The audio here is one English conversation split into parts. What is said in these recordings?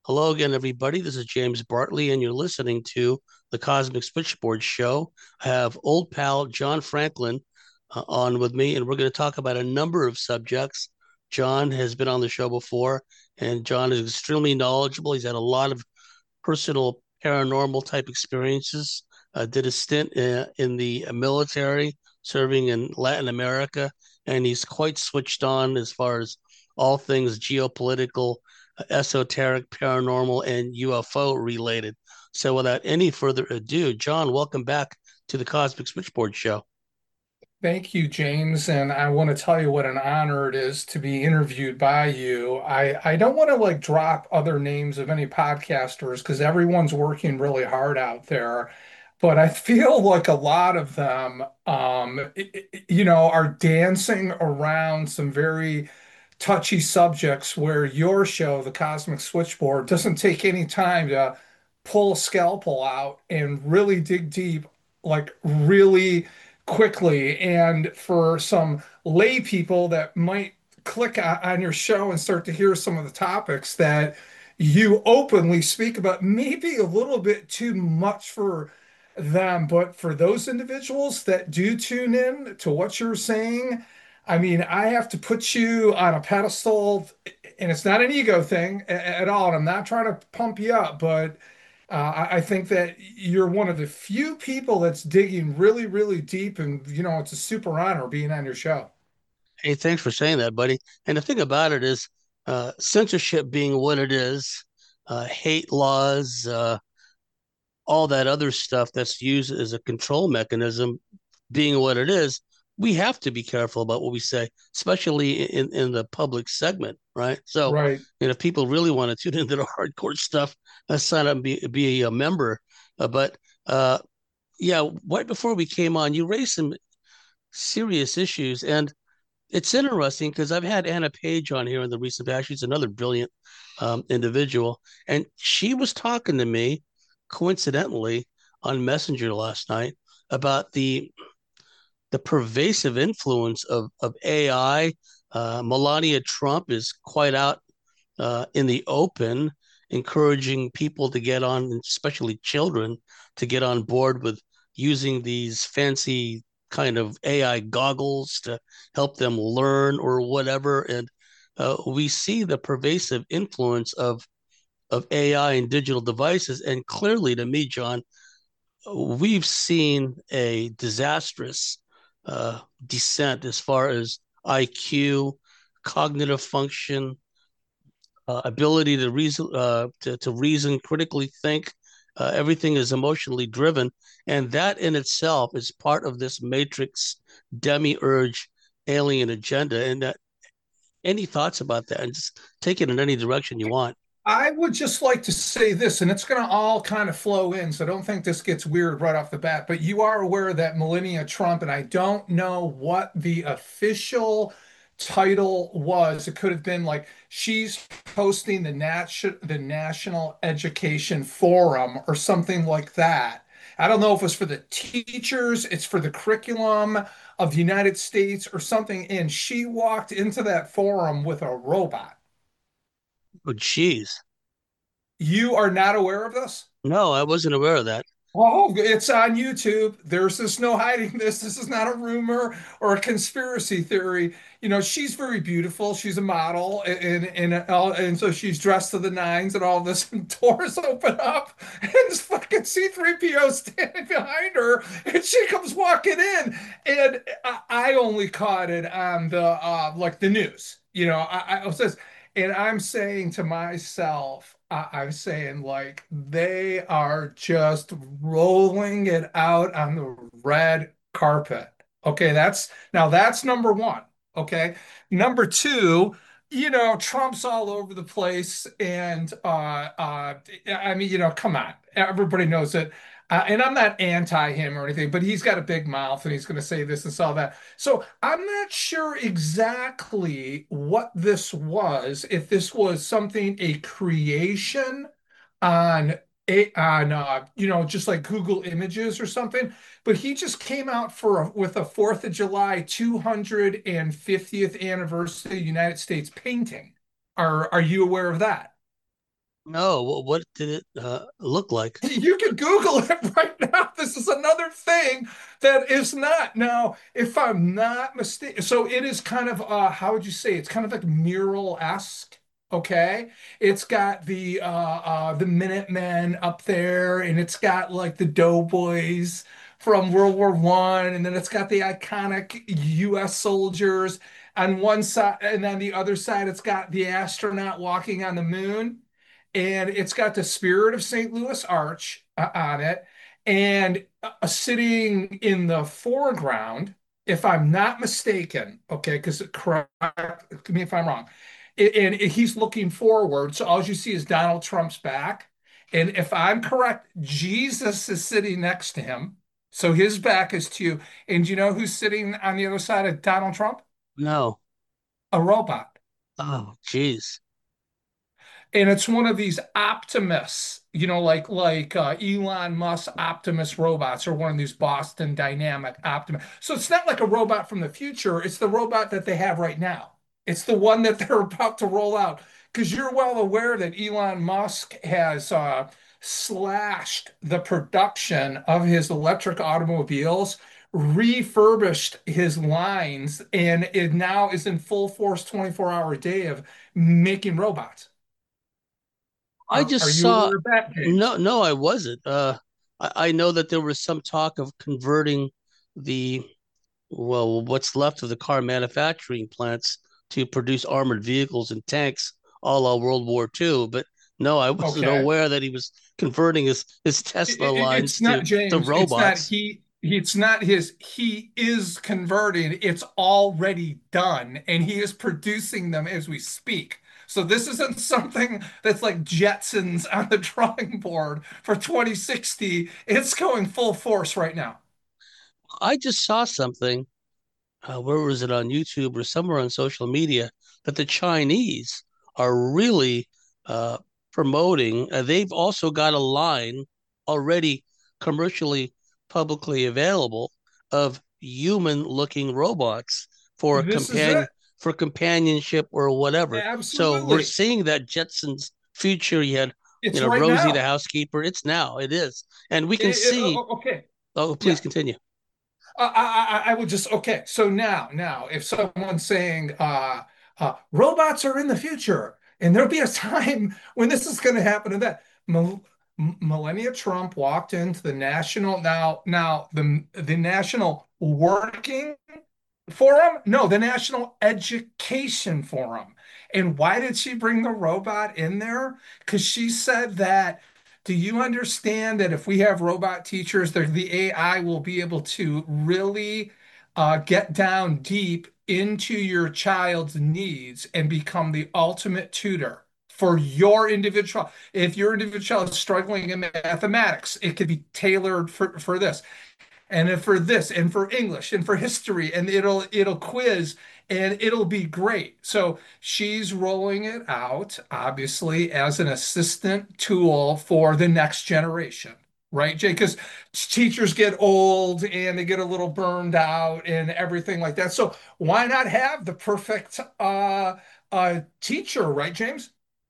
Hello again, everybody. This is James Bartley, and you're listening to the Cosmic Switchboard Show. I have old pal John Franklin on with me, and we're going to talk about a number of subjects. John has been on the show before, and John is extremely knowledgeable. He's had a lot of personal paranormal type experiences. Did a stint in the military, serving in Latin America, and he's quite switched on as far as all things geopolitical, esoteric, paranormal, and UFO related. So, without any further ado, John, welcome back to the Cosmic Switchboard Show. Thank you, James. And I want to tell you what an honor it is to be interviewed by you. I don't want to like drop other names of any podcasters because everyone's working really hard out there. But I feel like a lot of them, are dancing around some very touchy subjects where your show, The Cosmic Switchboard, doesn't take any time to pull a scalpel out and really dig deep, like really quickly. And for some lay people that might click on your show and start to hear some of the topics that you openly speak about, maybe a little bit too much for them. But for those individuals that do tune in to what you're saying, I mean, I have to put you on a pedestal, and it's not an ego thing at all. And I'm not trying to pump you up, but I think that you're one of the few people that's digging really, really deep, and it's a super honor being on your show. Hey, thanks for saying that, buddy. And the thing about it is, censorship being what it is, hate laws, all that other stuff that's used as a control mechanism being what it is, we have to be careful about what we say, especially in the public segment, right? So, Right. if people really want to tune into the hardcore stuff, let's sign up and be a member. But yeah, right before we came on, you raised some serious issues, and it's interesting because I've had Anna Page on here in the recent past. She's another brilliant individual, and she was talking to me coincidentally on Messenger last night about the pervasive influence of AI. Melania Trump is quite out in the open, encouraging people to get on, especially children, to get on board with using these fancy kind of AI goggles to help them learn or whatever. And we see the pervasive influence of AI and digital devices. And clearly, to me, John, we've seen a disastrous descent as far as IQ, cognitive function, ability to reason, to reason, critically think. Everything is emotionally driven, and that in itself is part of this matrix demiurge alien agenda. And any thoughts about that? And just take it in any direction you want. I would just like to say this, and it's going to all kind of flow in, so I don't think this gets weird right off the bat. But you are aware that Melania Trump, and I don't know what the official title was. It could have been like she's hosting the National Education Forum or something like that. I don't know if it's for the teachers, it's for the curriculum of the United States or something. And she walked into that forum with a robot. Oh, geez. You are not aware of this? No, I wasn't aware of that. Oh, it's on YouTube. There's just no hiding this. This is not a rumor or a conspiracy theory. She's very beautiful. She's a model, and so she's dressed to the nines and all this. And doors open up, and this fucking C-3PO standing behind her, and she comes walking in. And I only caught it on the like the news. I was just, and I'm saying to myself, I'm saying like they are just rolling it out on the red carpet. Okay, that's number one. Okay. Number two, Trump's all over the place, and I mean, come on, everybody knows it. And I'm not anti him or anything, but he's got a big mouth and he's going to say this and all that. So I'm not sure exactly what this was, if this was something, a creation on just like Google Images or something, but he just came out with a 4th of July 250th anniversary United States painting. Are you aware of that? No, what did it look like? You can Google it right now. This is another thing that is not. Now, if I'm not mistaken, so it is kind of how would you say? It's kind of like mural-esque. Okay. It's got the Minutemen up there, and it's got like the Doughboys from World War I, and then it's got the iconic US soldiers on one side, and on the other side, it's got the astronaut walking on the moon, and it's got the Spirit of St. Louis Arch on it, and sitting in the foreground, if I'm not mistaken, okay, because correct me if I'm wrong, and he's looking forward, so all you see is Donald Trump's back, and if I'm correct, Jesus is sitting next to him, so his back is to you, and do you know who's sitting on the other side of Donald Trump? No. A robot. Oh, geez. And it's one of these Optimus, like Elon Musk Optimus robots, or one of these Boston Dynamic Optimus. So it's not like a robot from the future. It's the robot that they have right now. It's the one that they're about to roll out. Because you're well aware that Elon Musk has slashed the production of his electric automobiles, refurbished his lines, and it now is in full force 24-hour day of making robots. I Are just you saw, aware of that, James? no, I wasn't. I know that there was some talk of converting the, well, what's left of the car manufacturing plants to produce armored vehicles and tanks a la World War II. But no, I wasn't Okay. aware that he was converting his Tesla It's lines not to James. It's not robots. he. It's not his. He is converting. It's already done, and he is producing them as we speak. So this isn't something that's like Jetsons on the drawing board for 2060. It's going full force right now. I just saw something, where was it, on YouTube or somewhere on social media, that the Chinese are really uh, promoting. They've also got a line already commercially publicly available of human-looking robots for This is it. companionship or whatever. So we're Absolutely. seeing that Jetsons future. You had, It's right Rosie the now. housekeeper. It's now. It is, and we can see. Okay. Oh, please Yeah. continue. I would just okay. So now, if someone's saying robots are in the future, and there'll be a time when this is going to happen, and that Melania Trump walked into the national now the National Working Forum? No, the National Education Forum. And why did she bring the robot in there? Because she said that, do you understand that if we have robot teachers, the AI will be able to really get down deep into your child's needs and become the ultimate tutor for your individual. If your individual child is struggling in mathematics, it could be tailored for this, and then for this, and for English, and for history, and it'll quiz, and it'll be great. So she's rolling it out obviously as an assistant tool for the next generation, right, Jay? Because teachers get old and they get a little burned out and everything like that. So why not have the perfect teacher, right, James?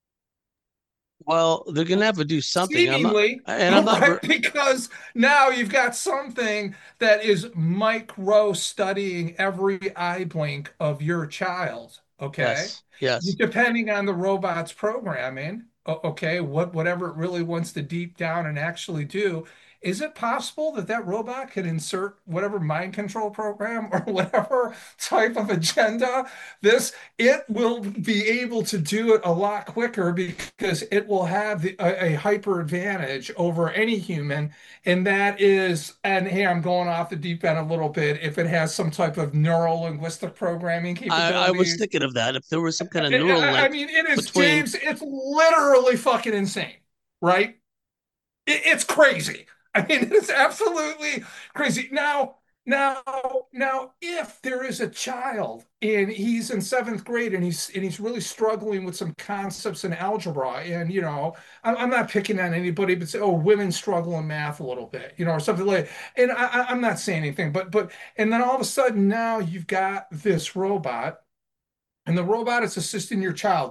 Well, they're gonna have to do something. Seemingly, I'm not. right? Because now you've got something that is micro studying every eye blink of your child. Okay. Yes, yes. Depending on the robot's programming, okay, whatever it really wants to deep down and actually do, is it possible that that robot could insert whatever mind control program or whatever type of agenda this it will be able to do it a lot quicker because it will have a hyper advantage over any human. And that is, and hey, I'm going off the deep end a little bit, if it has some type of neural linguistic programming I was capabilities. thinking of that. If there was some kind of neural I link mean, it is, between, James, it's literally fucking insane, right? It's crazy. I mean, it's absolutely crazy. Now, if there is a child and he's in seventh grade and he's really struggling with some concepts in algebra, and I'm not picking on anybody, but say, oh, women struggle in math a little bit, or something like. And I'm not saying anything, but and then all of a sudden now you've got this robot, and the robot is assisting your child.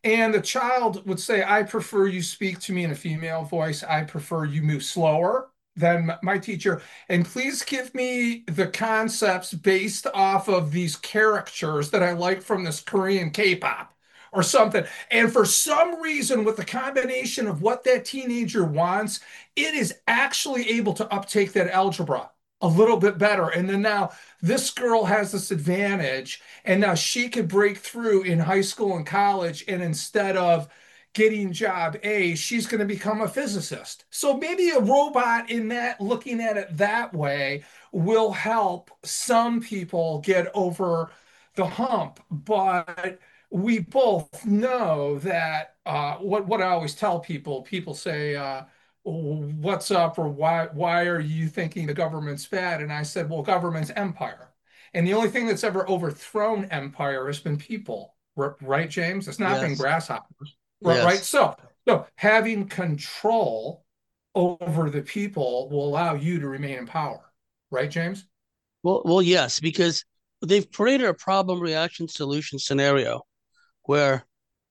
And the child would say, I prefer you speak to me in a female voice. I prefer you move slower than my teacher. And please give me the concepts based off of these characters that I like from this Korean K-pop or something. And for some reason, with the combination of what that teenager wants, it is actually able to uptake that algebra a little bit better. And then now this girl has this advantage, and now she could break through in high school and college. And instead of getting job A, she's going to become a physicist. So maybe a robot in that, looking at it that way, will help some people get over the hump. But we both know that what I always tell people, people say, what's up, or why are you thinking the government's bad? And I said, well, government's empire. And the only thing that's ever overthrown empire has been people, right, James? It's not been Yes, grasshoppers, right? yes. So having control over the people will allow you to remain in power, right, James? Well, yes, because they've created a problem reaction solution scenario where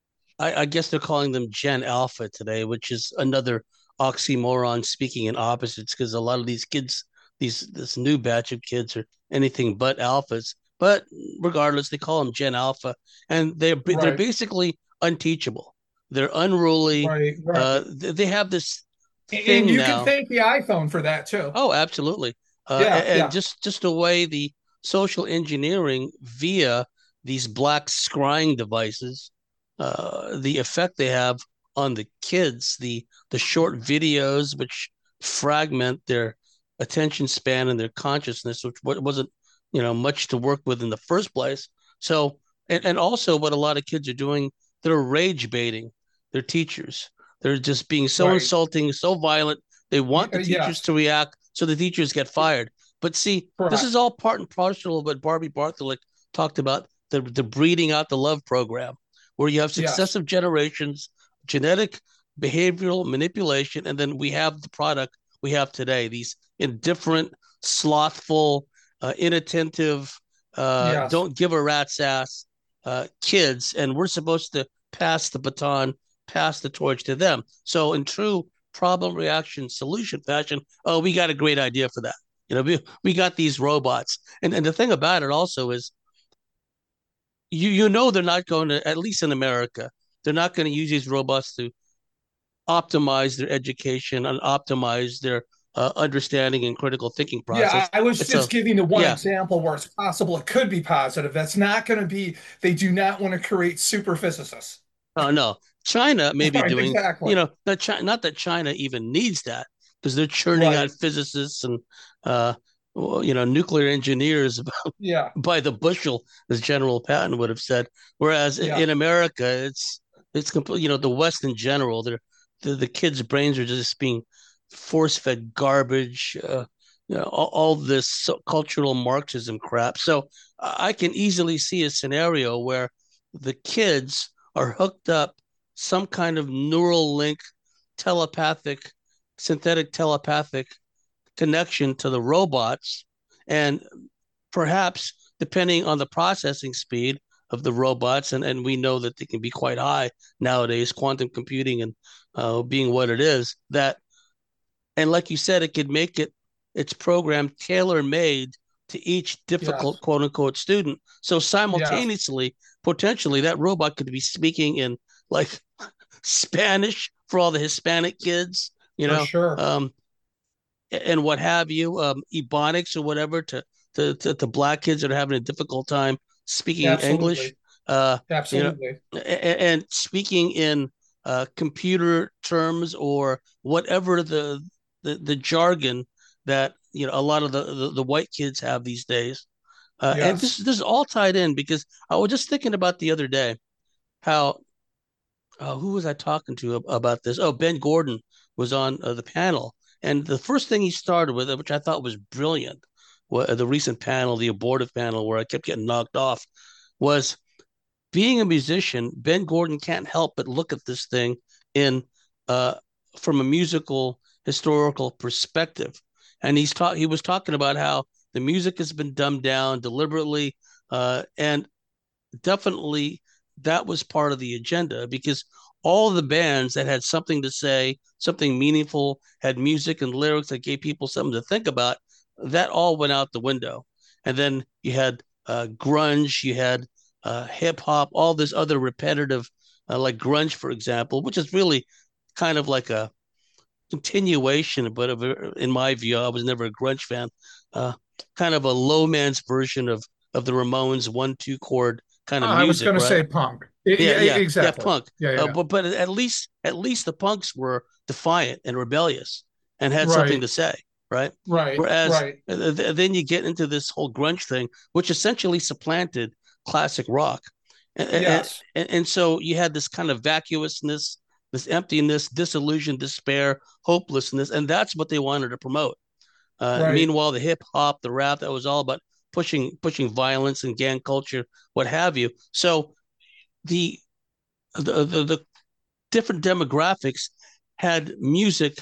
I guess they're calling them Gen Alpha today, which is another oxymoron speaking in opposites because a lot of these kids, this new batch of kids are anything but alphas. But regardless, they call them Gen Alpha, and they're Right, basically unteachable. They're unruly. right, right. They have this And thing you can now. thank the iPhone for that too. Oh, absolutely. Yeah, And yeah, just the way the social engineering via these black scrying devices, the effect they have on the kids, the short videos which fragment their attention span and their consciousness, which wasn't much to work with in the first place. So and also what a lot of kids are doing, they're rage baiting their teachers. They're just being so right. insulting, so violent. They want the teachers Yes, to react, so the teachers get fired. But see, this is correct. all part and parcel of what Barbie Bartholick talked about, the breeding out the love program, where you have Yes, successive generations, genetic behavioral manipulation, and then we have the product we have today. These indifferent, slothful, inattentive, yes. don't give a rat's ass kids, and we're supposed to pass the baton, pass the torch to them. So in true problem reaction solution fashion, oh, we got a great idea for that. We got these robots. And the thing about it also is they're not going to, at least in America, they're not going to use these robots to optimize their education and optimize their understanding and critical thinking Yeah, process. I was It's a just giving the one Yeah. example where it's possible it could be positive. That's not going to be, they do not want to create super physicists. Oh no, China may be Right, doing, exactly. not that China even needs that because they're churning out Right. physicists and uh, nuclear engineers Yeah, by the bushel, as General Patton would have said. Whereas yeah, in America, it's complete. The West in general, the kids' brains are just being force fed garbage. All this cultural Marxism crap. So I can easily see a scenario where the kids are hooked up some kind of neural link, telepathic, synthetic telepathic connection to the robots, and perhaps depending on the processing speed of the robots, and we know that they can be quite high nowadays, quantum computing and being what it is, that, and like you said, it could make its program tailor made to each difficult yes, quote unquote student. So yes, simultaneously, potentially, that robot could be speaking in like Spanish for all the Hispanic kids, for sure. and what have you, Ebonics or whatever to black kids that are having a difficult time speaking English, Absolutely. uh, Absolutely. and speaking in computer terms or whatever the jargon that a lot of the white kids have these days. And this Yes. this is all tied in because I was just thinking about the other day how who was I talking to about this? Oh, Ben Gordon was on the panel, and the first thing he started with, which I thought was brilliant, the recent panel, the abortive panel, where I kept getting knocked off, was being a musician. Ben Gordon can't help but look at this thing in uh, from a musical historical perspective, and he was talking about how the music has been dumbed down deliberately, and definitely that was part of the agenda because all the bands that had something to say, something meaningful, had music and lyrics that gave people something to think about, that all went out the window. And then you had grunge, you had hip hop, all this other repetitive, like grunge, for example, which is really kind of like a continuation, but in my view, I was never a grunge fan. Uh, Kind of a low man's version of the Ramones 1-2 chord kind of I was music, going to right? say punk. Yeah, yeah, yeah, Exactly. punk. Yeah, yeah, yeah. But at least the punks were defiant and rebellious and had something Right, to say, right? right, Whereas right. then you get into this whole grunge thing, which essentially supplanted classic rock, Yes, and so you had this kind of vacuousness, this emptiness, disillusion, despair, hopelessness, and that's what they wanted to promote. right. Meanwhile, the hip hop, the rap, that was all about pushing violence and gang culture, what have you. So the the different demographics had music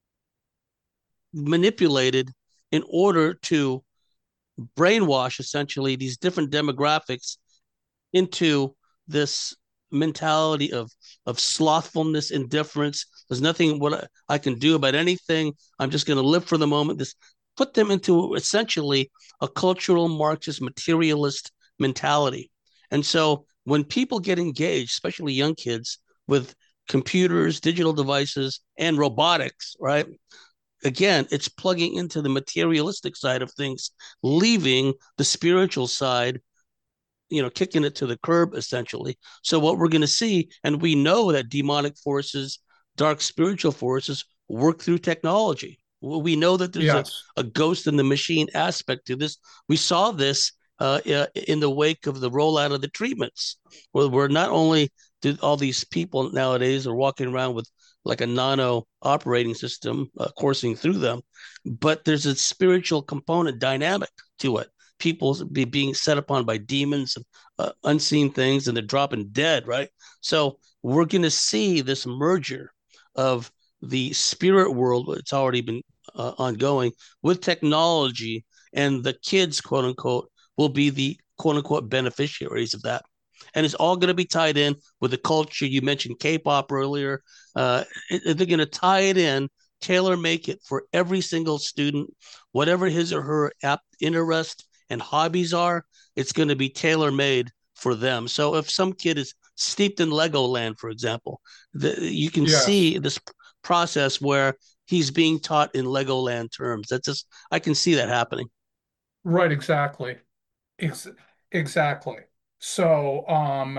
manipulated in order to brainwash essentially these different demographics into this mentality of slothfulness, indifference. There's nothing what I can do about anything. I'm just going to live for the moment. This put them into essentially a cultural Marxist materialist mentality. And so when people get engaged, especially young kids, with computers, digital devices, and robotics, right? Again, it's plugging into the materialistic side of things, leaving the spiritual side, kicking it to the curb essentially. So what we're going to see, and we know that demonic forces, dark spiritual forces work through technology. We know that there's a, Yes, a ghost in the machine aspect to this. We saw this in the wake of the rollout of the treatments, where not only did all these people nowadays are walking around with like a nano operating system coursing through them, but there's a spiritual component dynamic to it. People being set upon by demons and unseen things, and they're dropping dead, right? So we're going to see this merger of the spirit world, it's already been ongoing, with technology, and the kids, quote unquote, will be the quote unquote beneficiaries of that. And it's all going to be tied in with the culture. You mentioned K-pop earlier. They're going to tie it in, tailor make it for every single student, whatever his or her interest and hobbies are. It's going to be tailor made for them. So if some kid is steeped in Legoland, for example, you can yes. see this process where he's being taught in Legoland terms. That's just, I can see that happening. Right, exactly. Ex exactly. So,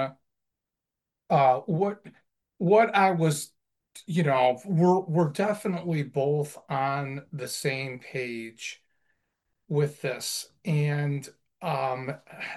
what I was, we're definitely both on the same page with this. And um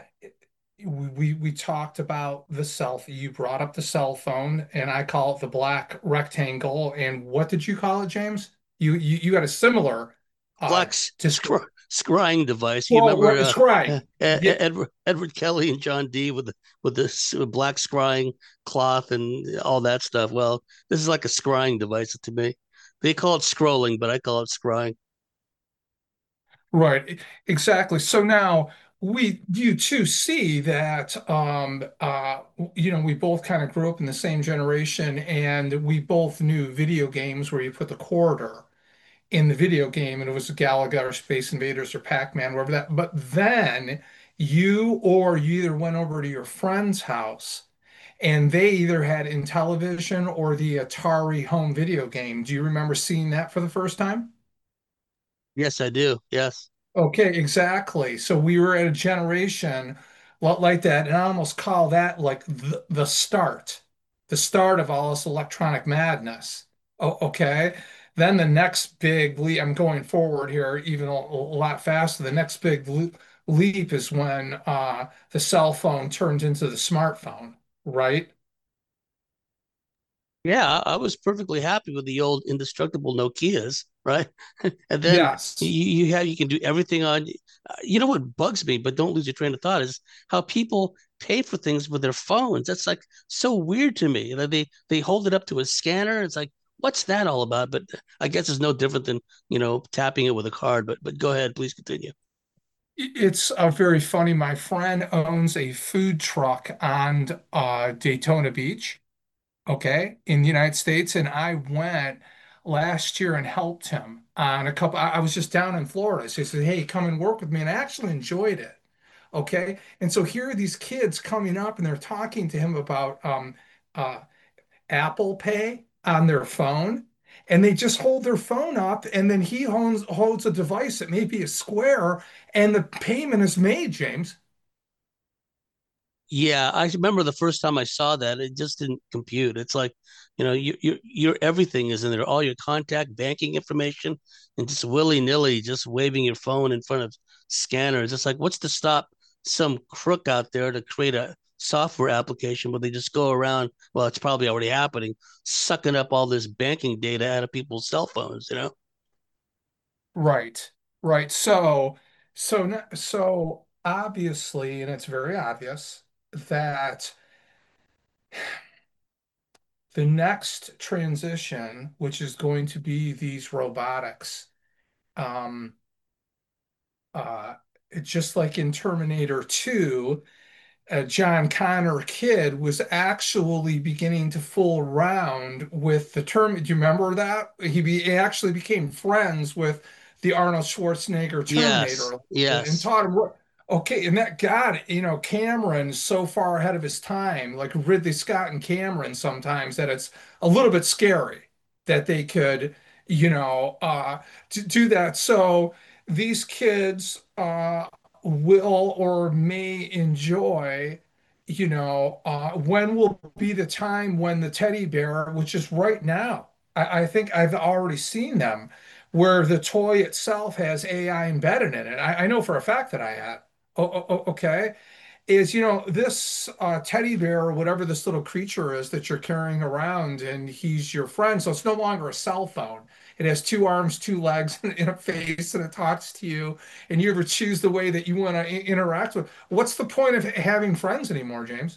we talked about the cell. You brought up the cell phone, and I call it the black rectangle. And what did you call it, James? You had a similar uh Black just scrying device. You well, remember what scrying. Yeah, Edward Kelly and John Dee with this black scrying cloth and all that stuff. Well, this is like a scrying device to me. They call it scrolling, but I call it scrying. right, exactly. So now you too see that we both kind of grew up in the same generation, and we both knew video games where you put the quarter in the video game, and it was Galaga or Space Invaders or Pac-Man, wherever that. But then you either went over to your friend's house and they either had Intellivision or the Atari home video game. Do you remember seeing that for the first time? Yes, I do. Yes. Okay, exactly. So we were at a generation lot like that, and I almost call that like the start of all this electronic madness. Oh, okay. Then the next big leap, I'm going forward here even a lot faster. The next big leap is when the cell phone turned into the smartphone, right? Yeah, I was perfectly happy with the old indestructible Nokias, right? And then Yes. you can do everything on. You know what bugs me, but don't lose your train of thought, is how people pay for things with their phones. That's like so weird to me. That they hold it up to a scanner. It's like, what's that all about? But I guess it's no different than tapping it with a card. But go ahead, please continue. It's very funny. My friend owns a food truck on Daytona Beach, okay, in the United States, and I went last year and helped him on a couple. I was just down in Florida, so he said, "Hey, come and work with me," and I actually enjoyed it. Okay, and so here are these kids coming up, and they're talking to him about uh, Apple Pay on their phone, and they just hold their phone up, and then he holds a device that may be a square, and the payment is made, James. Yeah, I remember the first time I saw that, it just didn't compute. It's like, your everything is in there, all your contact banking information, and just willy-nilly, just waving your phone in front of scanners. It's like, what's to stop some crook out there to create a software application where they just go around, well, it's probably already happening, sucking up all this banking data out of people's cell phones, you know? Right, right. So obviously, and it's very obvious that the next transition, which is going to be these robotics, um, uh, just like in Terminator 2, John Connor kid was actually beginning to fool around with the term. Do you remember that? He actually became friends with the Arnold Schwarzenegger Yes, Terminator and yes. taught him what. Okay, and that God, Cameron's so far ahead of his time, like Ridley Scott and Cameron sometimes, that it's a little bit scary that they could, you know, do that. So these kids, will or may enjoy, when will be the time when the teddy bear, which is right now, I think I've already seen them, where the toy itself has AI embedded in it. I know for a fact that I had. Okay. Is, this teddy bear or whatever this little creature is that you're carrying around, and he's your friend. So it's no longer a cell phone. It has two arms, two legs, and a face, and it talks to you. And you ever choose the way that you want to interact with. What's the point of having friends anymore, James?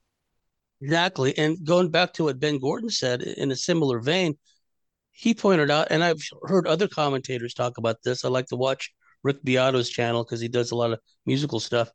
Exactly. And going back to what Ben Gordon said in a similar vein, he pointed out, and I've heard other commentators talk about this. I like to watch Rick Beato's channel because he does a lot of musical stuff.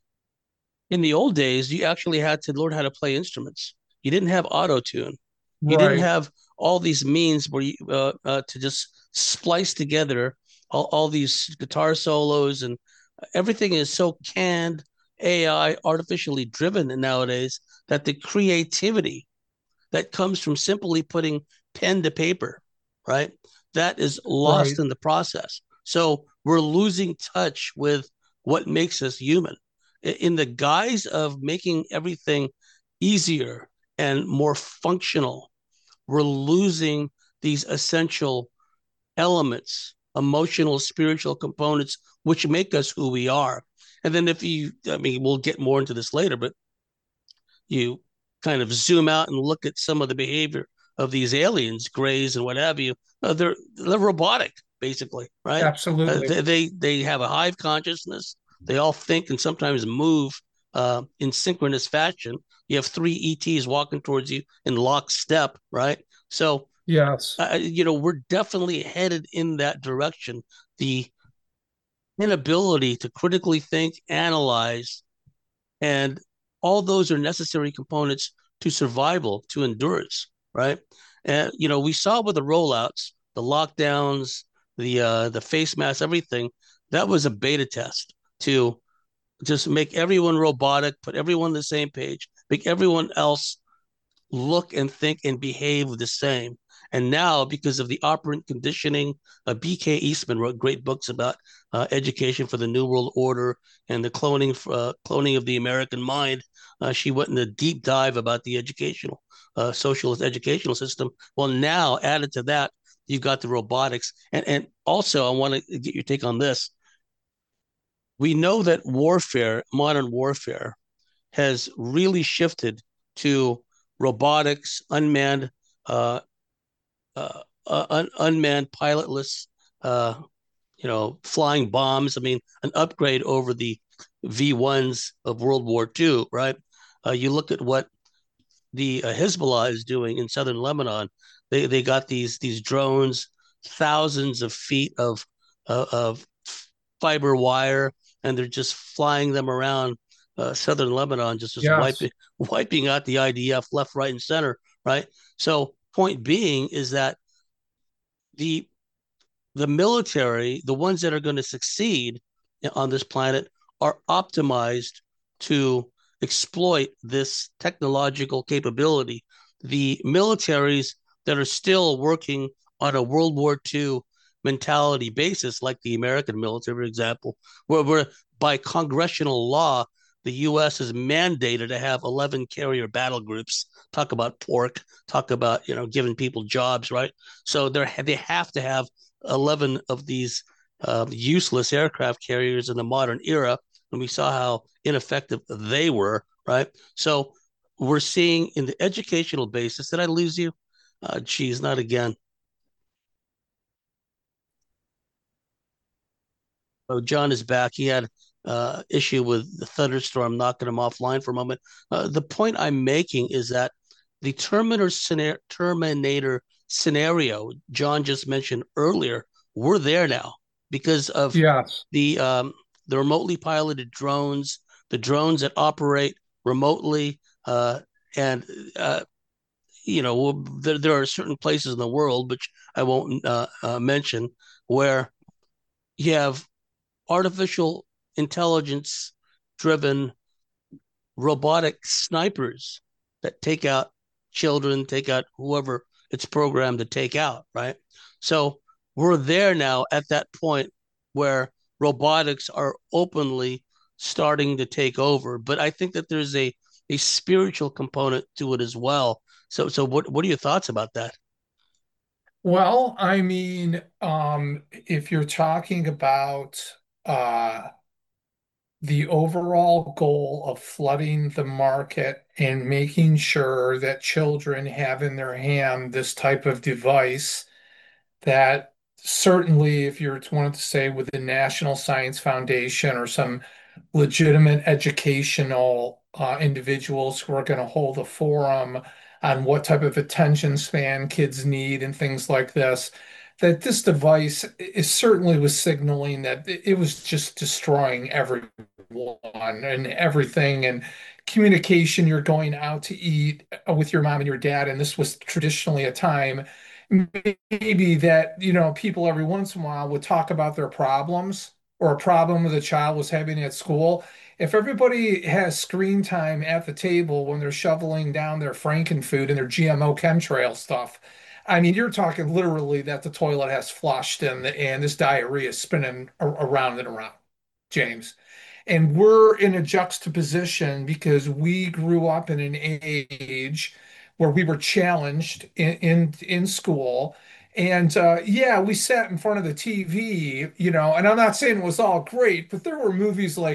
In the old days, you actually had to learn how to play instruments. You didn't have auto tune. You didn't Right, have all these means where you to just splice together all these guitar solos, and everything is so canned, AI, artificially driven nowadays, that the creativity that comes from simply putting pen to paper, right? That is lost right, in the process. So we're losing touch with what makes us human. In the guise of making everything easier and more functional, we're losing these essential elements, emotional, spiritual components, which make us who we are. And then I mean, we'll get more into this later, but you kind of zoom out and look at some of the behavior of these aliens, Greys and what have you, they're robotic basically, right? absolutely. They have a hive consciousness. They all think and sometimes move in synchronous fashion. You have three ETs walking towards you in lockstep, right? So Yes, we're definitely headed in that direction. The inability to critically think, analyze, and all those are necessary components to survival, to endurance, right? And we saw with the rollouts, the lockdowns, the face masks, everything. That was a beta test to just make everyone robotic, put everyone on the same page, make everyone else look and think and behave the same. And now, because of the operant conditioning, B.K. Eastman wrote great books about education for the New World Order and the cloning of the American mind. She went in a deep dive about the socialist educational system. Well, now added to that, you've got the robotics, and also I want to get your take on this. We know that modern warfare, has really shifted to robotics, uh, unmanned, pilotless, uh, flying bombs. I mean, an upgrade over the V1s of World War II, right? You look at what the Hezbollah is doing in southern Lebanon. They got these drones, thousands of feet of fiber wire. and they're just flying them around southern Lebanon, just Yes. wiping out the IDF left, right, and center, right? So, point being is that the the military, the ones that are going to succeed on this planet, are optimized to exploit this technological capability. The militaries that are still working on a World War II mentality basis, like the American military, for example, where by congressional law, the U.S. is mandated to have 11 carrier battle groups. Talk about pork. Talk about giving people jobs, right? So they have to have 11 of these useless aircraft carriers in the modern era, and we saw how ineffective they were, right? So we're seeing in the educational basis. Did I lose you? Geez, not again. Oh, John is back. He had issue with the thunderstorm knocking him offline for a moment. The point I'm making is that the Terminator scenario John just mentioned earlier, we're there now because of Yes. the um, the remotely piloted drones, the drones that operate remotely, and there are certain places in the world which I won't mention where you have artificial intelligence driven robotic snipers that take out children, take out whoever it's programmed to take out, right? So we're there now at that point where robotics are openly starting to take over. But I think that there's a spiritual component to it as well. So what are your thoughts about that? Well, I mean, if you're talking about uh, the overall goal of flooding the market and making sure that children have in their hand this type of device, that certainly, if you're wanted to say with the National Science Foundation or some legitimate educational individuals who are going to hold a forum on what type of attention span kids need and things like this, that this device is certainly was signaling that it was just destroying everyone and everything and communication. You're going out to eat with your mom and your dad, and this was traditionally a time maybe that, people every once in a while would talk about their problems or a problem that a child was having at school. If everybody has screen time at the table when they're shoveling down their Frankenfood and their GMO chemtrail stuff, I mean, you're talking literally that the toilet has flushed and this diarrhea is spinning around and around, James. And we're in a juxtaposition because we grew up in an age where we were challenged in school. And yeah, we sat in front of the TV, and I'm not saying it was all great, but there were movies like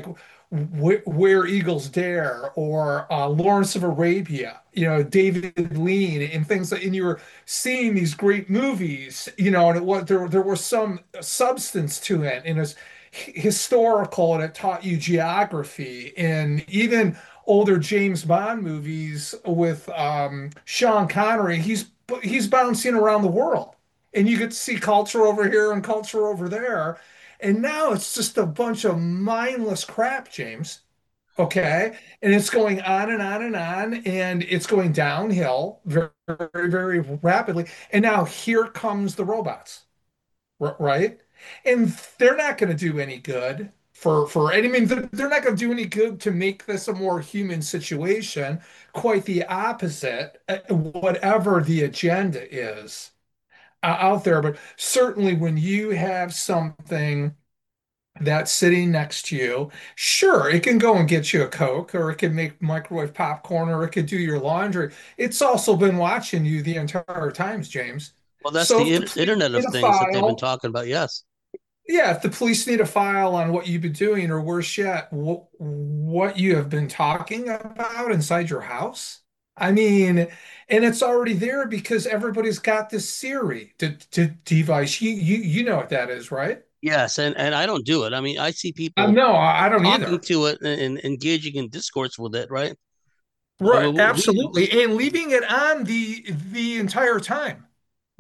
Where Eagles Dare or Lawrence of Arabia, David Lean and things like, and you were seeing these great movies, and there was some substance to it, and it's historical, and it taught you geography, and even older James Bond movies with Sean Connery, he's bouncing around the world, and you get to see culture over here and culture over there, and now it's just a bunch of mindless crap, James. Okay, and it's going on and on and on, and it's going downhill very, very, very rapidly. And now here comes the robots, right? And they're not going to do any good for any. I mean, they're not going to do any good to make this a more human situation. Quite the opposite, whatever the agenda is out there. But certainly, when you have something that's sitting next to you, sure, it can go and get you a Coke, or it can make microwave popcorn, or it could do your laundry. It's also been watching you the entire times, James. Well, that's So the if the police Internet of need a Things that they've been file, talking about. Yes. yeah, if the police need a file on what you've been doing, or worse yet, what you have been talking about inside your house, I mean, and it's already there because everybody's got this Siri device. You know what that is, right? Yes, and I don't do it. I mean, I see people No, I don't talking either. to it and engaging in discourse with it, right? I Right, mean, absolutely, and leaving it on the entire time.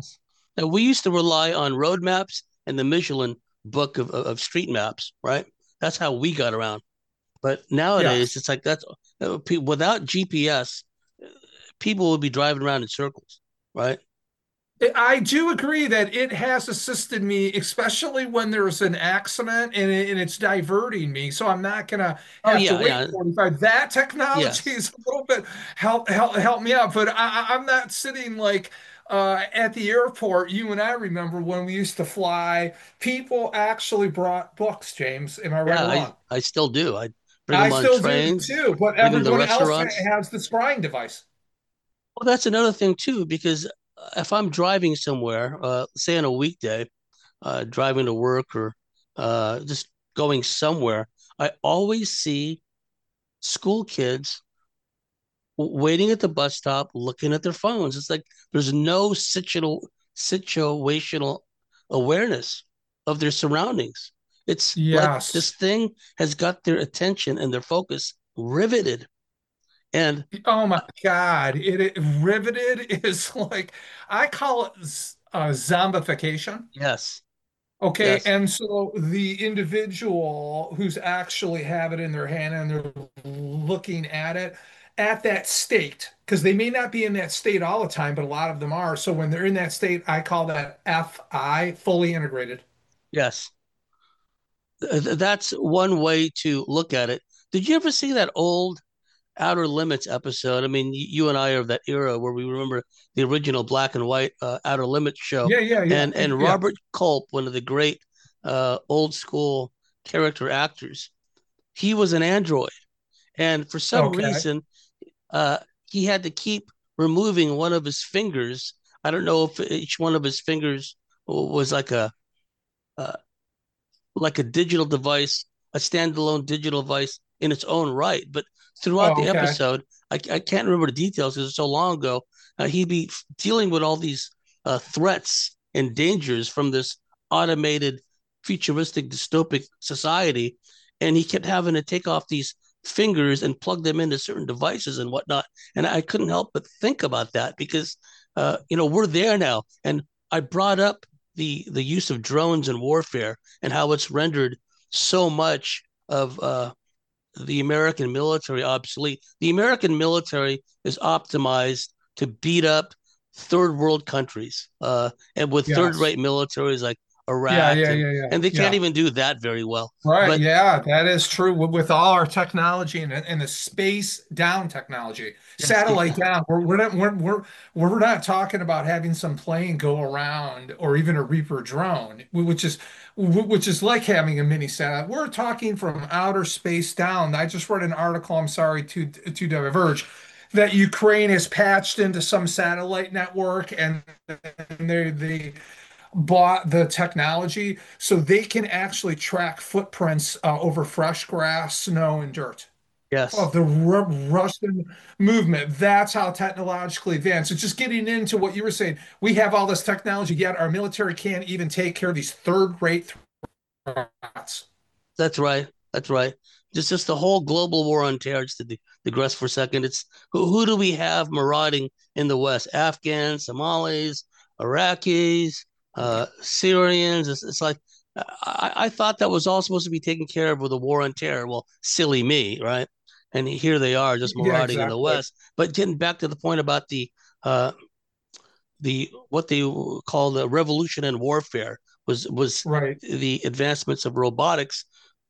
we used to rely on road maps and the Michelin book of street maps, right? That's how we got around. But Yes. nowadays, it's like that's without GPS, people would be driving around in circles, right? I do agree that it has assisted me, especially when there's an accident and it's diverting me. So I'm not gonna Oh have to yeah, wait yeah, 45. That technology yes, is a little bit help me out, but I'm not sitting like at the airport. You and I remember when we used to fly, people actually brought books, James. Am I right yeah. or I wrong? I still do. I bring I them on still do trains, too, but bring them to everyone else restaurants. has the scrying device. Well, that's another thing too, because if I'm driving somewhere, say on a weekday, driving to work or just going somewhere, I always see school kids waiting at the bus stop, looking at their phones. It's like there's no situational awareness of their surroundings. It's like this Yes. thing has got their attention and their focus riveted. And Oh my God. It riveted is like, I call it zombification. yes, Okay. yes, And so the individual who's actually have it in their hand and they're looking at that state, because they may not be in that state all the time, but a lot of them are. So when they're in that state, I call that FI, fully integrated. yes. That's one way to look at it. Did you ever see that old Outer Limits episode? I mean, you and I are of that era where we remember the original black and white Outer Limits show, Yeah, yeah, yeah, and yeah. Robert Culp, one of the great old school character actors, he was an android, and for some Okay. reason, uh, he had to keep removing one of his fingers. I don't know if each one of his fingers was uh, like a digital device, a standalone digital device in its own right. But throughout Oh, the okay. episode, I can't remember the details because it's so long ago. He'd be dealing with all these threats and dangers from this automated, futuristic, dystopic society. And he kept having to take off these fingers and plug them into certain devices and whatnot. And I couldn't help but think about that because, we're there now. And I brought up the use of drones in warfare and how it's rendered so much of the American military obsolete. The American military is optimized to beat up third world countries, and with third Yes. rate militaries like Yeah, Iraq, yeah, and yeah, yeah, and they can't yeah. even do that very well. Right. But Yeah, that is true with all our technology and the space down technology, yes, satellite down. We're not talking about having some plane go around or even a Reaper drone, which is like having a mini satellite. We're talking from outer space down. I just read an article, I'm sorry to diverge, that Ukraine has patched into some satellite network and they bought the technology so they can actually track footprints over fresh grass, snow, and dirt yes, of the Russian movement. That's how technologically advanced. It's just getting into what you were saying. We have all this technology, yet our military can't even take care of these third-rate threats. that's right. That's right. Just the whole global war on terror. Just to digress for a second, it's who do we have marauding in the West? Afghans, Somalis, Iraqis, Syrians. It's like I thought that was all supposed to be taken care of with the war on terror. Well, silly me, right? And here they are just Yeah, marauding in the exactly. West. But getting back to the point about uh, the what they call the revolution in warfare was Right. the advancements of robotics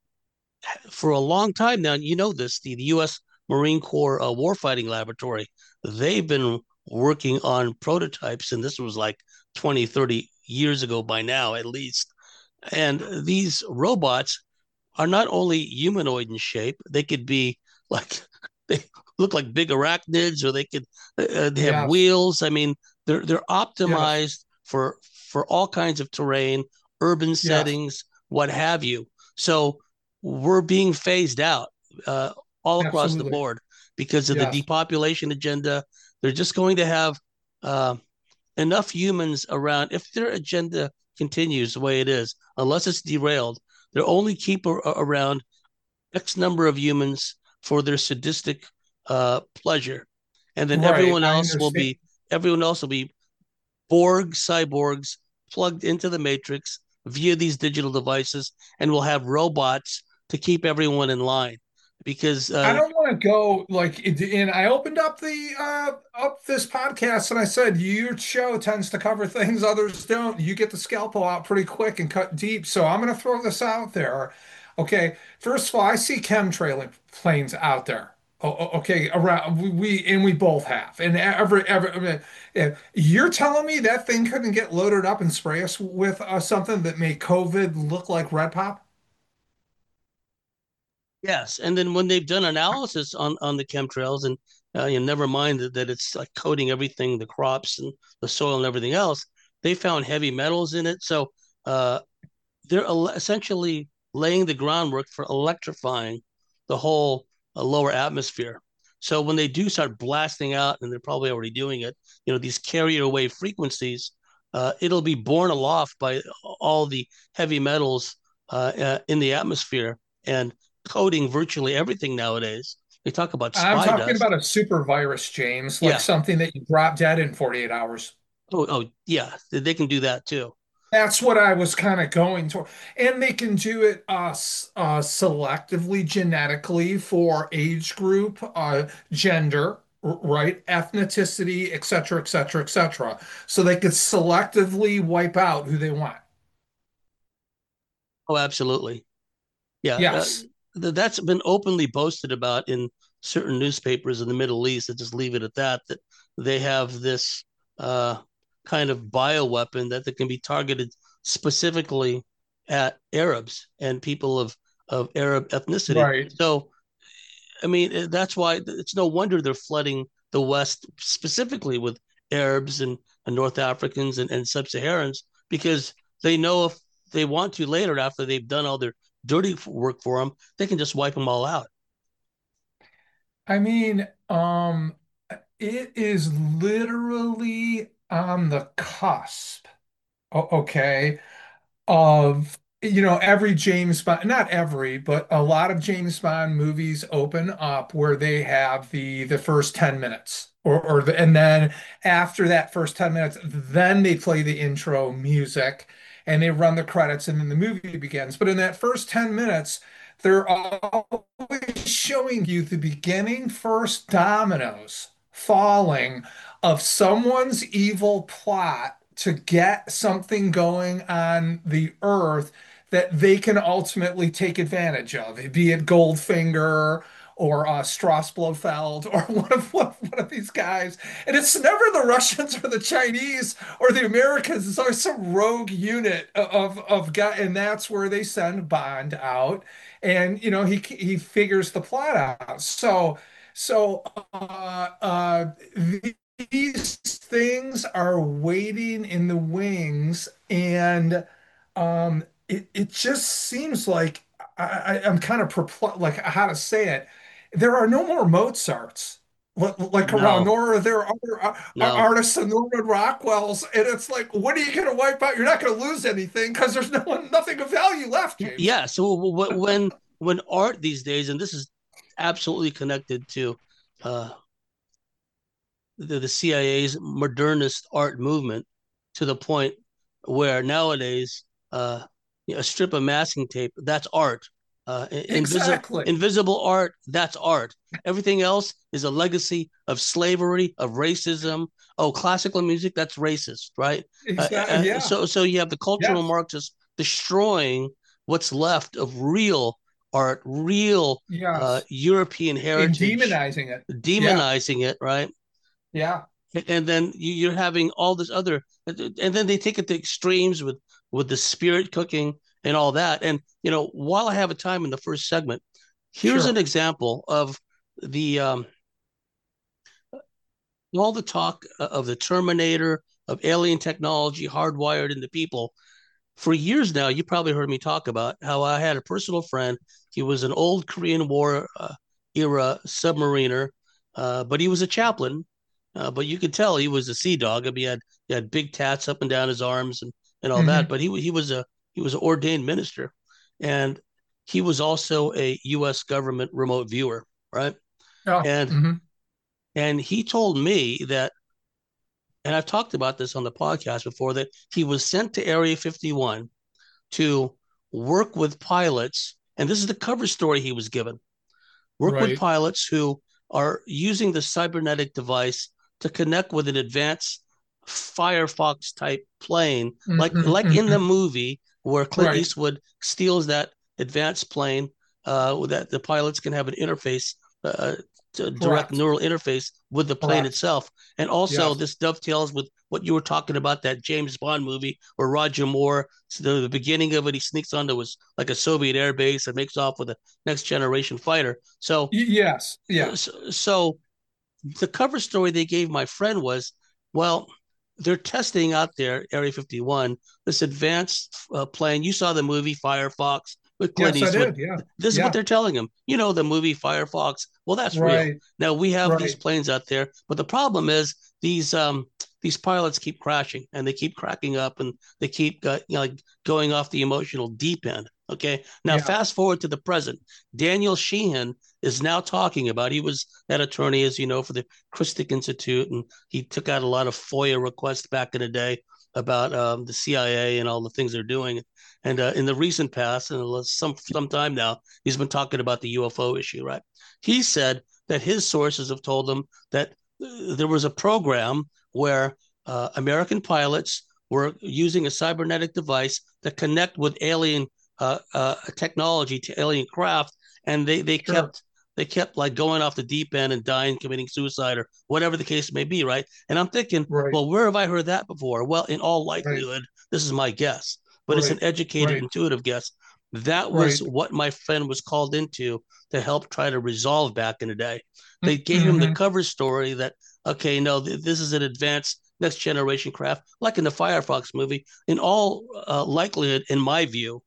for a long time now. You know this, the U.S. Marine Corps Warfighting Laboratory. They've been working on prototypes, and this was like 20, 30 years ago by now, at least. And these robots are not only humanoid in shape, they could be like, they look like big arachnids, or they have Yes. wheels. I mean, they're Yes. optimized for all kinds of terrain, urban Yes. settings, what have you. So we're being phased out all across the Absolutely. board because of the Yes. depopulation agenda. They're just going to have uh, enough humans around. If their agenda continues the way it is, unless it's derailed, they'll only keep around X number of humans for their sadistic pleasure, and then Right. I understand. everyone else will be Borg cyborgs plugged into the matrix via these digital devices, and we'll have robots. to keep everyone in line because I don't want to go like, and I opened up the up this podcast and I said your show tends to cover things others don't. You get the scalpel out pretty quick and cut deep. So I'm going to throw this out there. Okay, first of all, I see chemtrail planes out there. Okay, around we both have, and every I mean, you're telling me that thing couldn't get loaded up and spray us with something that made COVID look like red pop? yes, and then when they've done analysis on the chemtrails, and you never mind that it's like coating everything, the crops and the soil and everything else, they found heavy metals in it. So uh, they're essentially laying the groundwork for electrifying the whole lower atmosphere. So when they do start blasting out, and they're probably already doing it, these carrier wave frequencies, it'll be borne aloft by all the heavy metals in the atmosphere and coating virtually everything nowadays. They talk about I'm spy talking dust. about a super virus, James, like Yeah. something that you drop dead in 48 hours. Oh, yeah. They can do that too. That's what I was kind of going toward. And they can do it selectively genetically for age group, gender, right? Ethnicity, et cetera, et cetera, et cetera. So they could selectively wipe out who they want. Oh, absolutely. Yeah, Yes. that's been openly boasted about in certain newspapers in the Middle East that just leave it at that, that they have this uh, kind of bioweapon that can be targeted specifically at Arabs and people of Arab ethnicity. Right. So, I mean, that's why it's no wonder they're flooding the West specifically with Arabs and North Africans and Sub-Saharans because they know if they want to later after they've done all their dirty work for them, they can just wipe them all out. I mean, it is literally on the cusp. Okay. Of every James Bond, not every, but a lot of James Bond movies open up where they have the first 10 minutes and then after that first 10 minutes then they play the intro music and they run the credits and then the movie begins. But in that first 10 minutes they're always showing you the beginning first dominoes falling of someone's evil plot to get something going on the earth that they can ultimately take advantage of, be it Goldfinger or Strauss Blofeld or one of these guys. And it's never the Russians or the Chinese or the Americans. It's always some rogue unit of guy, and that's where they send Bond out, and he figures the plot out. So these things are waiting in the wings, and it just seems like I'm kind of perplexed, like how to say it. There are no more Mozarts like around, No, nor are there other no. artists and Norman Rockwell's, and it's like, what are you going to wipe out? You're not going to lose anything because there's nothing of value left, James. Yeah. So when art these days, and this is absolutely connected to uh, the CIA's modernist art movement, to the point where nowadays a strip of masking tape, that's art. Exactly. Invisible art, that's art. Everything else is a legacy of slavery, of racism. Oh, classical music, that's racist, right? Exactly. Yeah. So you have the cultural Yes. Marxists destroying what's left of real art, real Yes. European In heritage, demonizing it. Yeah. demonizing it, right? Yeah. And then you're having all this other, and then they take it to extremes with the spirit cooking and all that. And while I have a time in the first segment, here's an Sure. example of the all the talk of the Terminator, of alien technology hardwired into people. For years now, you probably heard me talk about how I had a personal friend. He was an old Korean War era submariner, but he was a chaplain. But you could tell he was a sea dog. I mean, he had big tats up and down his arms and all that. Hmm. But he was an ordained minister, and he was also a U.S. government remote viewer, right? Oh. And Hmm. and he told me that, and I've talked about this on the podcast before, that he was sent to Area 51 to work with pilots And this is the cover story he was given. Work with Right. pilots who are using the cybernetic device to connect with an advanced Firefox type plane, like in the Hmm. movie where Clint Right. Eastwood steals that advanced plane, that the pilots can have an interface, direct Correct. neural interface with the plane Correct. itself. And also, Yes. this dovetails with what you were talking about, that James Bond movie where Roger Moore, so the beginning of it, he sneaks onto his like a Soviet air base and makes off with a next generation fighter. Yes. Yeah. So the cover story they gave my friend was, well, they're testing out there Area 51, this advanced plane. You saw the movie Firefox with Clint Yes, I Eastwood. did. Yeah. This is what Yeah. they're telling him. You know, the movie Firefox. Well, that's real. Right. Now we have these Right. planes out there, but the problem is these pilots keep crashing and they keep cracking up and they keep like going off the emotional deep end. Okay. Now Yeah. fast forward to the present. Daniel Sheehan is now talking about. He was that attorney, as you know, for the Christic Institute, and he took out a lot of FOIA requests back in the day about the CIA and all the things they're doing. And in the recent past, and some time now, he's been talking about the UFO issue. Right? He said that his sources have told him that there was a program where American pilots were using a cybernetic device to connect with alien technology to alien craft, and Sure. they kept like going off the deep end and dying, committing suicide, or whatever the case may be, right? And I'm thinking, Right. well, where have I heard that before? Well, in all Right. likelihood, this is my guess, but it's an Right. educated, Right. intuitive guess. That was Right. what my friend was called into to help try to resolve back in the day. They gave him the Mm-hmm. cover story that, okay, no, this is an advanced next generation craft, like in the Firefox movie. In all likelihood, in my view,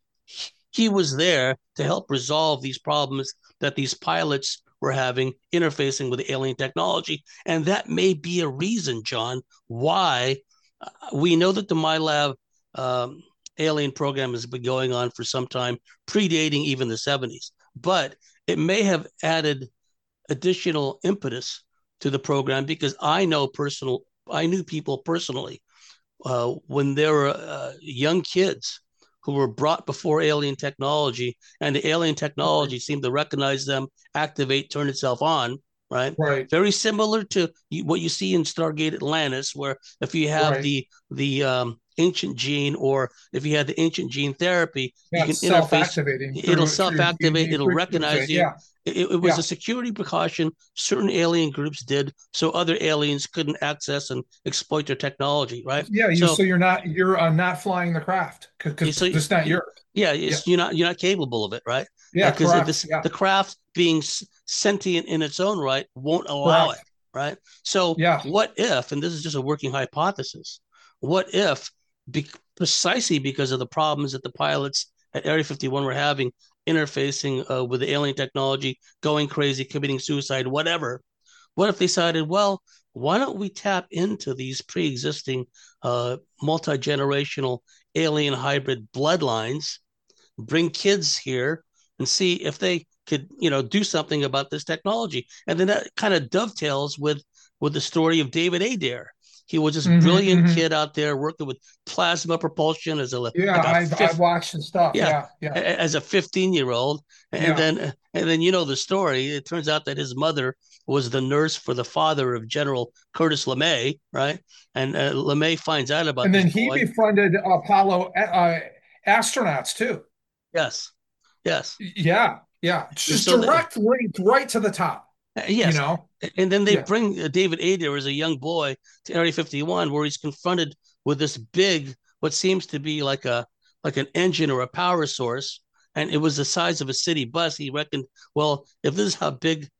he was there to help resolve these problems that these pilots were having interfacing with alien technology. And that may be a reason, John, why we know that the MyLab um, alien program has been going on for some time, predating even the 70s. But it may have added additional impetus to the program because I knew people personally when there were young kids who were brought before alien technology, and the alien Right. technology seemed to recognize them, activate, turn itself on. Right, Right. very similar to what you see in Stargate Atlantis, where if you have Right. the ancient gene, or if you had the ancient gene therapy, you Yeah. can It's interface. self-activating It'll through self-activate. unique It'll recognize frequency. you. Yeah. It was a Yeah. security precaution certain alien groups did so other aliens couldn't access and exploit their technology, right? Yeah. So So you're not flying the craft because so this is not yours. yeah, Yeah. you're not capable of it, right? Yeah. Because Correct. this Yeah. the craft being sentient in its own right won't allow it, Correct. right? So Yeah. what if, and this is just a working hypothesis, what if precisely because of the problems that the pilots at Area 51 were having interfacing with the alien technology, going crazy, committing suicide, whatever, what if they decided, well, why don't we tap into these pre-existing multi-generational alien hybrid bloodlines, bring kids here and see if they could, do something about this technology. And then that kind of dovetails with the story of David Adair. He was this Hmm. brilliant Hmm. kid out there working with plasma propulsion as a Yeah. like a I've fifth watched the stuff. yeah, Yeah. Yeah. as a 15-year-old. and Yeah. then and then the story. It turns out that his mother was the nurse for the father of General Curtis LeMay, right? And LeMay finds out about And this then he boy. befriended Apollo astronauts too. Yes, yes. Yeah, yeah. Just So the, direct link right to the top, you yes, know? and then they Yeah. bring David Adair as a young boy to Area 51, where he's confronted with this big, what seems to be like an engine or a power source, and it was the size of a city bus. He reckoned, well, if this is how big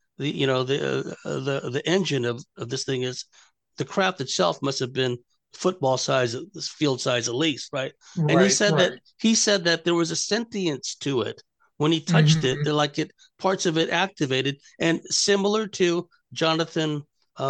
the engine of this thing is, the craft itself must have been football size, this field size at least, right? And Right, right. he said that there was a sentience to it when he touched it. Hmm. They're like it parts of it activated, and similar to Jonathan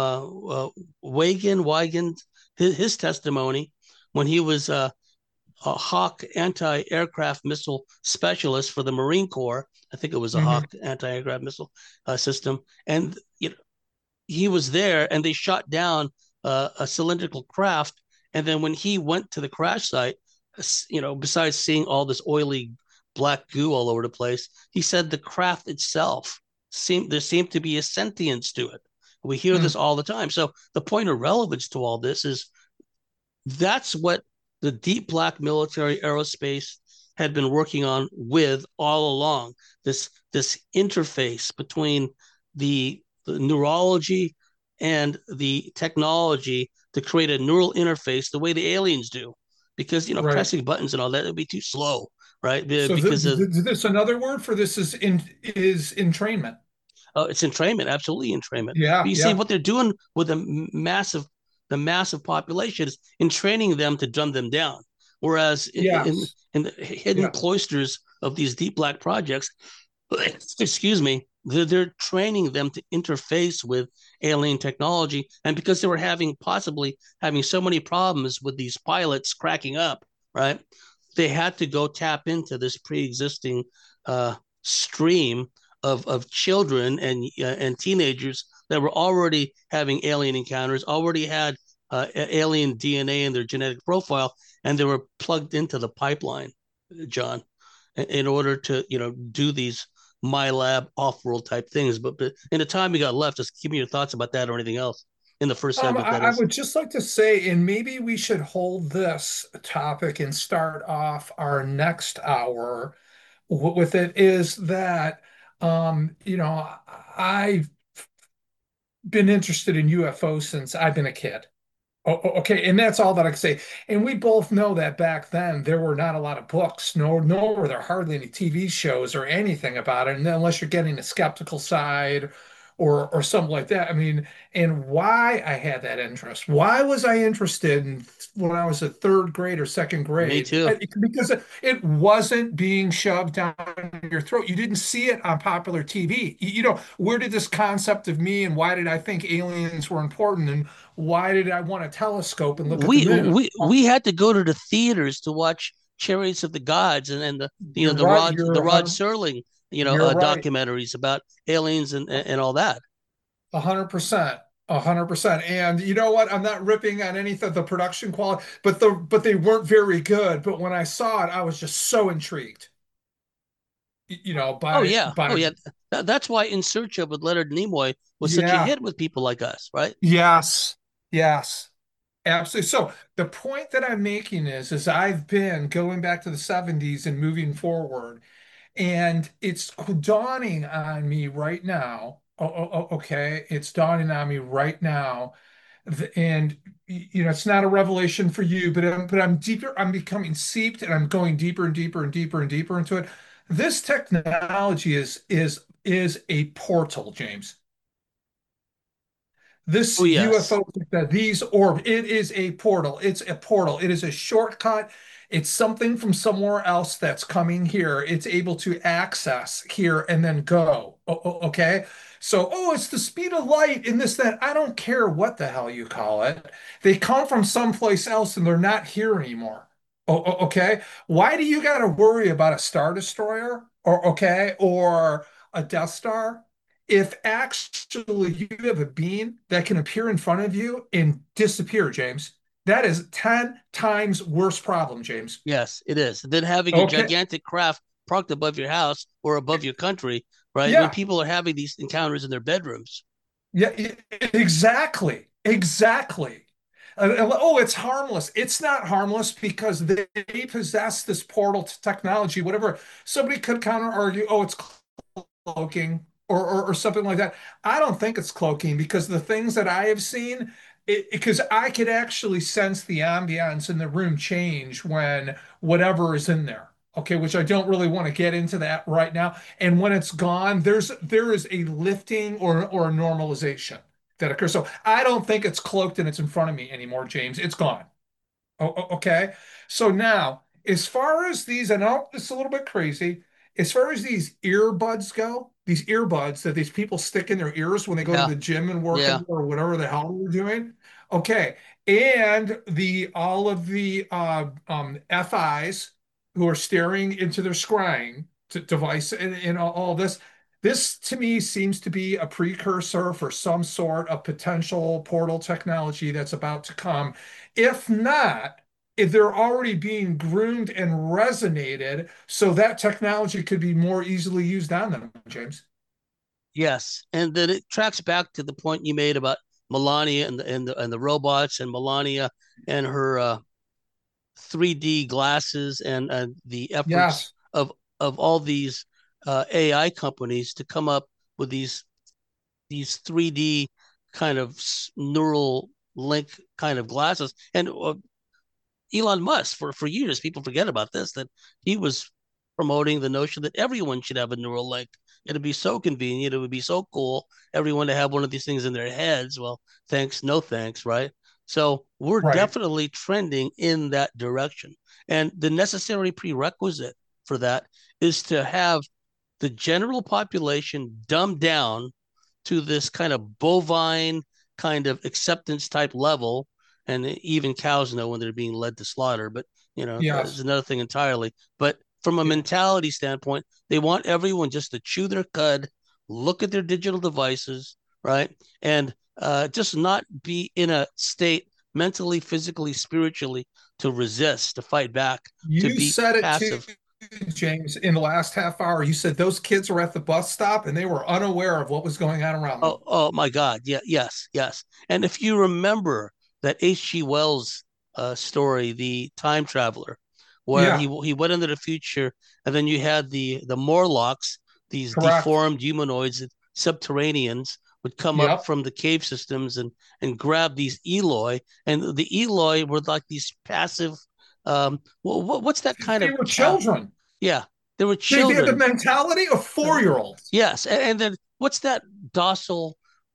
Wagen, his testimony when he was a Hawk anti-aircraft missile specialist for the Marine Corps. I think it was a Hmm. Hawk anti-aircraft missile system, and he was there, and they shot down a cylindrical craft. And then when he went to the crash site, besides seeing all this oily black goo all over the place. He said the craft itself seemed to be a sentience to it. We hear this Mm, all the time. So the point of relevance to all this is that's what the deep black military aerospace had been working on with all along. This interface between the neurology and the technology to create a neural interface the way the aliens do, because right. pressing buttons and all that would be too slow, right? So Because of this another word for this is entrainment. it's entrainment, absolutely entrainment. But Yeah, you see yeah. what they're doing with the massive population is in training them to dumb them down. Whereas Yes. in the hidden Yes. cloisters of these deep black projects, excuse me, they're training them to interface with alien technology. And because they were possibly having so many problems with these pilots cracking up, right? They had to go tap into this pre-existing stream of children and teenagers that were already having alien encounters, already had alien DNA in their genetic profile, and they were plugged into the pipeline, John, in order to do these my lab off-world type things. But in the time we got left, just give me your thoughts about that or anything else in the first segment. That I is. would just like to say, and maybe we should hold this topic and start off our next hour with it, is that, I've been interested in UFOs since I've been a kid. Okay, and that's all that I can say. And we both know that back then there were not a lot of books, nor were there hardly any TV shows or anything about it, and unless you're getting the skeptical side or something like that. I mean, and why I had that interest. Why was I interested when I was a third grade or second Me grade? too. Because it wasn't being shoved down your throat. You didn't see it on popular TV. Where did this concept of me and why did I think aliens were important and why did I want a telescope and look at the moon? We had to go to the theaters to watch Chariots of the Gods and the You're right. The Rod Serling You're right. documentaries about aliens and all that. 100%. 100%. And you know what? I'm not ripping on any of the production quality, but they weren't very good. But when I saw it, I was just so intrigued, Oh by yeah, oh yeah. That's why In Search of with Leonard Nimoy was such a yeah. hit with people like us, right? Yes. Yes. Absolutely. So the point that I'm making is I've been going back to the 70s and moving forward. And it's dawning on me right now. Okay. It's dawning on me right now. And it's not a revelation for you, but I'm deeper. I'm becoming seeped, and I'm going deeper and deeper and deeper and deeper into it. This technology is a portal, James. Oh This yes, UFO, these orb, it is a portal. It's a portal. It is a shortcut. It's something from somewhere else that's coming here. It's able to access here and then go. Okay. So, it's the speed of light in this, that. I don't care what the hell you call it. They come from someplace else and they're not here anymore. Okay. Why do you got to worry about a Star Destroyer or a Death Star? If actually you have a being that can appear in front of you and disappear, James, that is 10 times worse problem, James. yes, it is. Then having a Okay. gigantic craft parked above your house or above your country, right? When Yeah. people are having these encounters in their bedrooms. Yeah. Exactly. Exactly. It's harmless. It's not harmless because they possess this portal technology, whatever. Somebody could counter argue, it's cloaking or something like that. I don't think it's cloaking because the things that I have seen, because I could actually sense the ambiance in the room change when whatever is in there. Okay, which I don't really want to get into that right now. And when it's gone, there is a lifting or a normalization that occurs. So I don't think it's cloaked and it's in front of me anymore, James. It's gone. Okay. So now, as far as these, I know it's a little bit crazy. As far as these earbuds go, these earbuds that these people stick in their ears when they go to Yeah, the gym and work yeah. out or whatever the hell they're doing. Okay. And the all of the FIs who are staring into their scrying device and all this. This to me seems to be a precursor for some sort of potential portal technology that's about to come. If not, they're already being groomed and resonated so that technology could be more easily used on them, James. Yes, and then it tracks back to the point you made about Melania and the robots, and Melania and her 3D glasses, and the efforts Yes. of all these AI companies to come up with these 3D kind of neural link kind of glasses. And Elon Musk, for years, people forget about this, that he was promoting the notion that everyone should have a neural link. It'd be so convenient. It would be so cool, everyone to have one of these things in their heads. Well, thanks, no thanks, right? So we're Right. definitely trending in that direction. And the necessary prerequisite for that is to have the general population dumbed down to this kind of bovine kind of acceptance type level. And even cows know when they're being led to slaughter, but that's Yes. another thing entirely. But from a Yeah. mentality standpoint, they want everyone just to chew their cud, look at their digital devices, right? And just not be in a state mentally, physically, spiritually to resist, to fight back, to You be said it too, passive. James, in the last half hour. You said those kids were at the bus stop and they were unaware of what was going on around them. Oh my God. Yeah, yes, yes. And if you remember that H.G. Wells story, The Time Traveler, where Yeah, he went into the future, and then you had the Morlocks, these correct. deformed humanoids, subterraneans would come up Yep. from the cave systems and grab these Eloi, and the Eloi were like these passive. What's that kind They of were cow? children. Yeah, they were They had the children. mentality of Uh, 4-year-olds. yes, and then what's that docile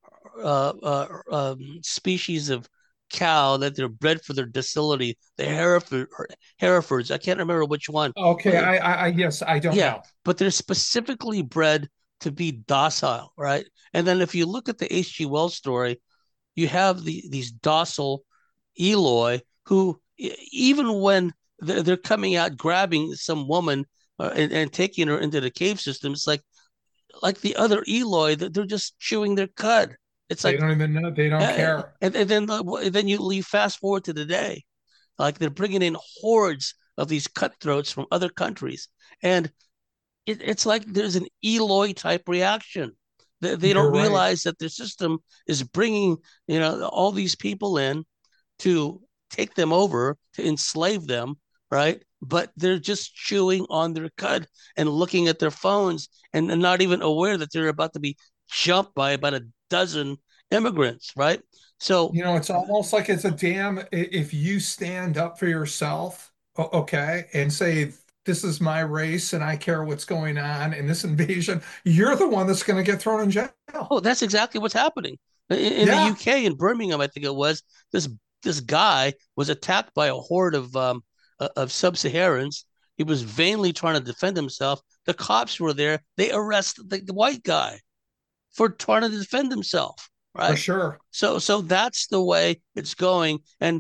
species of cow that they're bred for their docility? The Herefords. I can't remember which one. Okay, But yes, I don't yeah, know. but they're specifically bred to be docile, right? And then if you look at the H.G. Wells story, you have these docile Eloi who, even when they're coming out grabbing some woman and taking her into the cave system, it's like the other Eloi, that they're just chewing their cud. It's They like, don't even know. They don't care. and then you fast forward to the day, like they're bringing in hordes of these cutthroats from other countries, and it's like there's an Eloi type reaction. They You're don't right. realize that the system is bringing all these people in to take them over, to enslave them, right? But they're just chewing on their cud and looking at their phones, and not even aware that they're about to be jumped by about a dozen immigrants, right? So, It's almost like it's a damn if you stand up for yourself, okay, and say, this is my race and I care what's going on in this invasion, you're the one that's going to get thrown in jail. oh, that's exactly what's happening in the Yeah. UK, in Birmingham. I think it was this this guy was attacked by a horde of sub-Saharans. He was vainly trying to defend himself. The cops were there. They arrested the white guy for trying to defend himself. For Right. sure. So that's the way it's going. And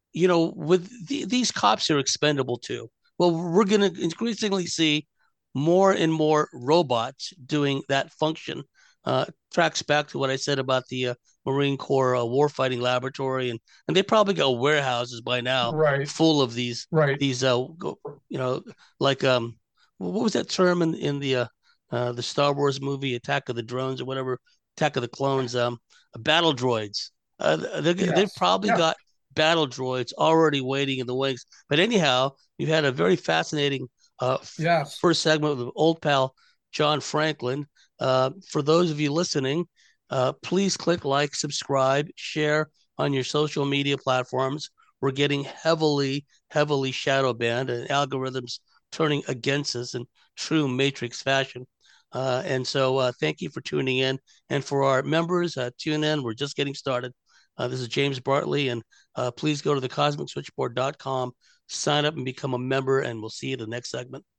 with these cops are expendable too. Well, we're going to increasingly see more and more robots doing that function. Tracks back to what I said about the Marine Corps warfighting laboratory, and they probably got warehouses by now Right. full of Right. these you know like what was that term in the Star Wars movie Attack of the Drones or whatever, Attack of the Clones, battle droids. They've Yes. probably Yeah. got battle droids already waiting in the wings. But anyhow, you had a very fascinating Yes. first segment with old pal John Franklin. For those of you listening, please click like, subscribe, share on your social media platforms. We're getting heavily shadow banned, and algorithms turning against us in true Matrix fashion. And so, thank you for tuning in. And for our members, tune in. We're just getting started. This is James Bartley, and please go to thecosmicswitchboard.com, sign up and become a member, and we'll see you in the next segment.